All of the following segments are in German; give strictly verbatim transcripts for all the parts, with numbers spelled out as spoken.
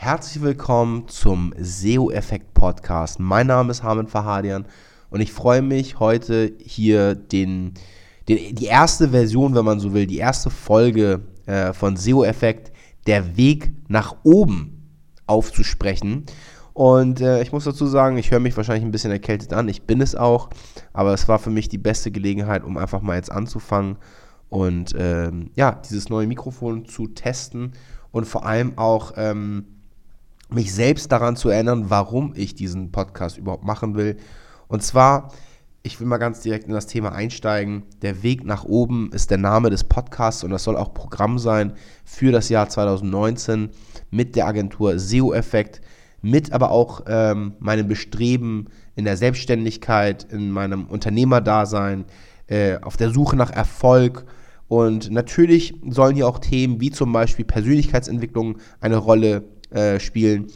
herzlich willkommen zum S E O-Effekt Podcast. Mein Name ist Harmen Fahadian und ich freue mich, heute hier den, den, die erste Version, wenn man so will, die erste Folge äh, von S E O-Effekt, der Weg nach oben, aufzusprechen. Und äh, ich muss dazu sagen, ich höre mich wahrscheinlich ein bisschen erkältet an, ich bin es auch, aber es war für mich die beste Gelegenheit, um einfach mal jetzt anzufangen und ähm, ja, dieses neue Mikrofon zu testen und vor allem auch ähm, mich selbst daran zu erinnern, warum ich diesen Podcast überhaupt machen will. Und zwar, ich will mal ganz direkt in das Thema einsteigen. Der Weg nach oben ist der Name des Podcasts und das soll auch Programm sein für das Jahr zwanzig neunzehn mit der Agentur S E O-Effekt, mit aber auch ähm, meinem Bestreben in der Selbstständigkeit, in meinem Unternehmerdasein, äh, auf der Suche nach Erfolg. Und natürlich sollen hier auch Themen wie zum Beispiel Persönlichkeitsentwicklung eine Rolle äh, spielen,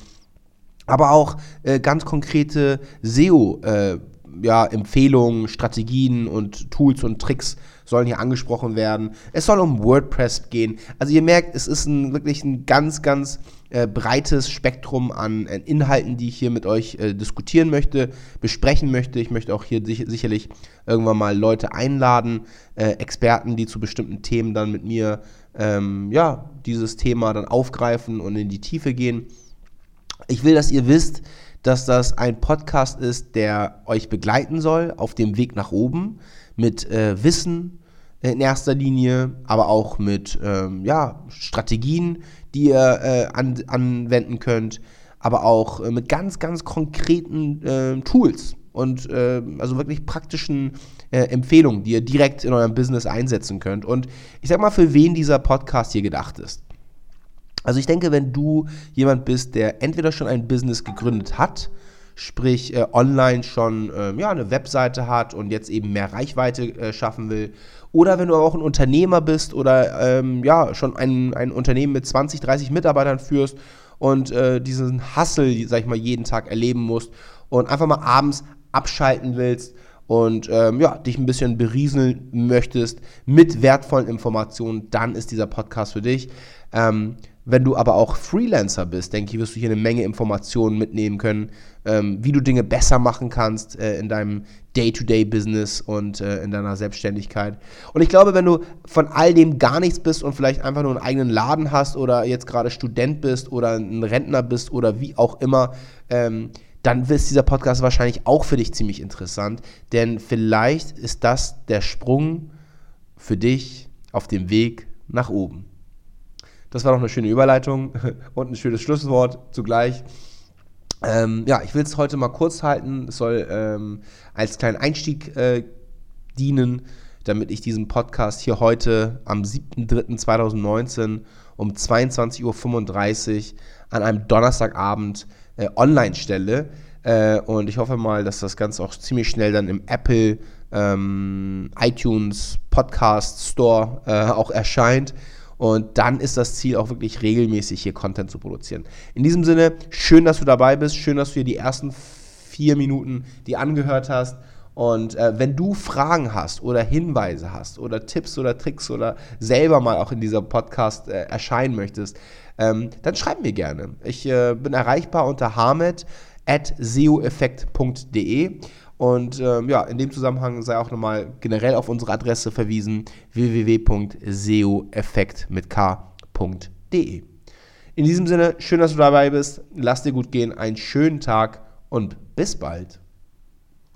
aber auch äh, ganz konkrete S E O, äh, ja, Empfehlungen, Strategien und Tools und Tricks sollen hier angesprochen werden. Es soll um WordPress gehen. Also ihr merkt, es ist ein, wirklich ein ganz, ganz äh, breites Spektrum an äh, Inhalten, die ich hier mit euch äh, diskutieren möchte, besprechen möchte. Ich möchte auch hier sich, sicherlich irgendwann mal Leute einladen, äh, Experten, die zu bestimmten Themen dann mit mir ähm, ja, dieses Thema dann aufgreifen und in die Tiefe gehen. Ich will, dass ihr wisst, dass das ein Podcast ist, der euch begleiten soll auf dem Weg nach oben mit äh, Wissen in erster Linie, aber auch mit ähm, ja, Strategien, die ihr äh, an, anwenden könnt, aber auch äh, mit ganz, ganz konkreten äh, Tools und äh, also wirklich praktischen äh, Empfehlungen, die ihr direkt in eurem Business einsetzen könnt. Und ich sag mal, für wen dieser Podcast hier gedacht ist. Also ich denke, wenn du jemand bist, der entweder schon ein Business gegründet hat, sprich äh, online schon äh, ja, eine Webseite hat und jetzt eben mehr Reichweite äh, schaffen will, oder wenn du auch ein Unternehmer bist oder ähm, ja, schon ein, ein Unternehmen mit zwanzig, dreißig Mitarbeitern führst und äh, diesen Hustle, sag ich mal, jeden Tag erleben musst und einfach mal abends abschalten willst und ähm, ja, dich ein bisschen berieseln möchtest mit wertvollen Informationen, dann ist dieser Podcast für dich. Ähm, Wenn du aber auch Freelancer bist, denke ich, wirst du hier eine Menge Informationen mitnehmen können, ähm, wie du Dinge besser machen kannst äh, in deinem Day-to-Day-Business und äh, in deiner Selbstständigkeit. Und ich glaube, wenn du von all dem gar nichts bist und vielleicht einfach nur einen eigenen Laden hast oder jetzt gerade Student bist oder ein Rentner bist oder wie auch immer, ähm, dann ist dieser Podcast wahrscheinlich auch für dich ziemlich interessant, denn vielleicht ist das der Sprung für dich auf dem Weg nach oben. Das war noch eine schöne Überleitung und ein schönes Schlusswort zugleich. Ähm, ja, ich will es heute mal kurz halten. Es soll ähm, als kleinen Einstieg äh, dienen, damit ich diesen Podcast hier heute am siebten dritten zweitausendneunzehn um zweiundzwanzig Uhr fünfunddreißig an einem Donnerstagabend äh, online stelle. Äh, und ich hoffe mal, dass das Ganze auch ziemlich schnell dann im Apple, ähm, iTunes, Podcast Store äh, auch erscheint. Und dann ist das Ziel auch wirklich regelmäßig hier Content zu produzieren. In diesem Sinne, schön, dass du dabei bist. Schön, dass du hier die ersten vier Minuten die angehört hast. Und äh, wenn du Fragen hast oder Hinweise hast oder Tipps oder Tricks oder selber mal auch in dieser Podcast äh, erscheinen möchtest, ähm, dann schreib mir gerne. Ich äh, bin erreichbar unter harmet at seoeffekt punkt de. Und ähm, ja, in dem Zusammenhang sei auch nochmal generell auf unsere Adresse verwiesen, w w w punkt seoeffekt mit k punkt de. In diesem Sinne, schön, dass du dabei bist. Lass dir gut gehen, einen schönen Tag und bis bald.